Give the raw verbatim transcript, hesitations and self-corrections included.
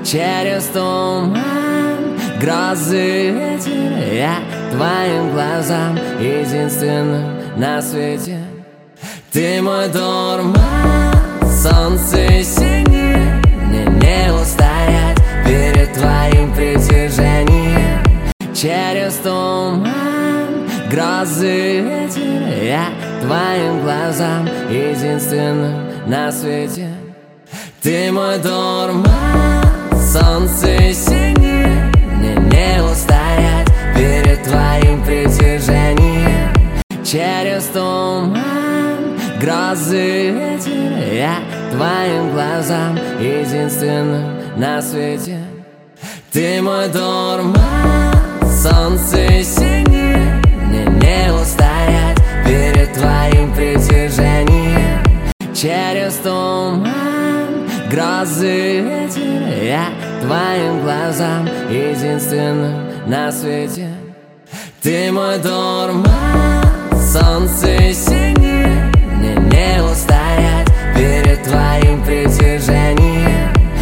через туман, грозы, ветер. Я твоим глазам единственным на свете. Ты мой дурман, солнце синее. Мне не устоять перед твоим притяжением. Через туман, грозы, ветер. Я твоим глазам единственным на свете. Ты мой дурман, солнце синее. Мне не устоять перед твоим притяжением. Через туман, грозы, ветер. Я твоим глазам единственным на свете. Ты мой дурман, солнце синее. Мне не устоять перед твоим притяжением. Через туман, грозы, ветер. Я твоим глазам единственным на свете. Ты мой дурман,